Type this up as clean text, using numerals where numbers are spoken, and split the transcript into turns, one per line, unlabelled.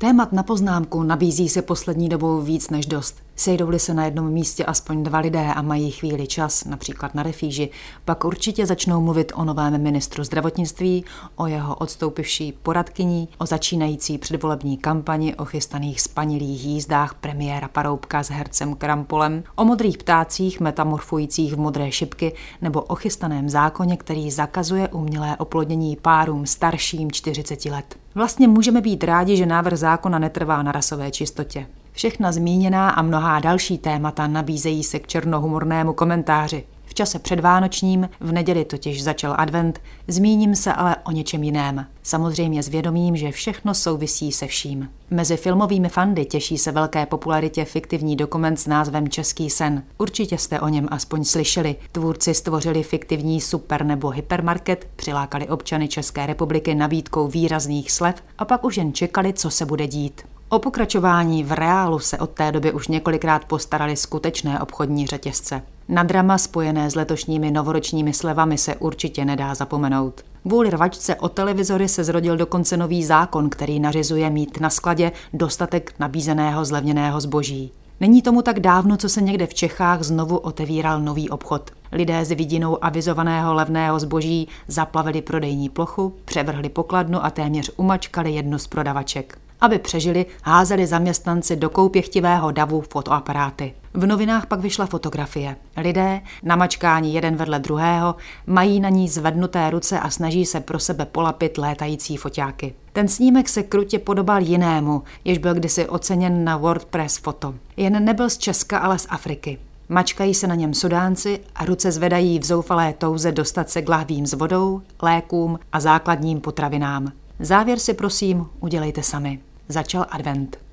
Témat na poznámku nabízí se poslední dobou víc než dost. Sejdou-li se na jednom místě aspoň dva lidé a mají chvíli čas, například na refýži, pak určitě začnou mluvit o novém ministru zdravotnictví, o jeho odstoupivší poradkyni, o začínající předvolební kampani, o chystaných spanilých jízdách premiéra Paroubka s hercem Krampolem, o modrých ptácích metamorfujících v modré šipky nebo o chystaném zákoně, který zakazuje umělé oplodnění párům starším 40 let. Vlastně můžeme být rádi, že návrh zákona netrvá na rasové čistotě. Všechna zmíněná a mnohá další témata nabízejí se k černohumornému komentáři. V čase předvánočním, v neděli totiž začal advent, zmíním se ale o něčem jiném. Samozřejmě s vědomím, že všechno souvisí se vším. Mezi filmovými fandy těší se velké popularitě fiktivní dokument s názvem Český sen. Určitě jste o něm aspoň slyšeli. Tvůrci stvořili fiktivní super nebo hypermarket, přilákali občany České republiky nabídkou výrazných slev a pak už jen čekali, co se bude dít. O pokračování v reálu se od té doby už několikrát postarali skutečné obchodní řetězce. Na drama spojené s letošními novoročními slevami se určitě nedá zapomenout. Kvůli rvačce o televizory se zrodil dokonce nový zákon, který nařizuje mít na skladě dostatek nabízeného zlevněného zboží. Není tomu tak dávno, co se někde v Čechách znovu otevíral nový obchod. Lidé s vidinou avizovaného levného zboží zaplavili prodejní plochu, převrhli pokladnu a téměř umačkali jednu z prodavaček. Aby přežili, házeli zaměstnanci do koupěchtivého davu fotoaparáty. V novinách pak vyšla fotografie. Lidé, namačkáni jeden vedle druhého, mají na ní zvednuté ruce a snaží se pro sebe polapit létající foťáky. Ten snímek se krutě podobal jinému, jež byl kdysi oceněn na WordPress Foto. Jen nebyl z Česka, ale z Afriky. Mačkají se na něm Sudánci a ruce zvedají v zoufalé touze dostat se k lahvím s vodou, lékům a základním potravinám. Závěr si prosím udělejte sami. Začal advent.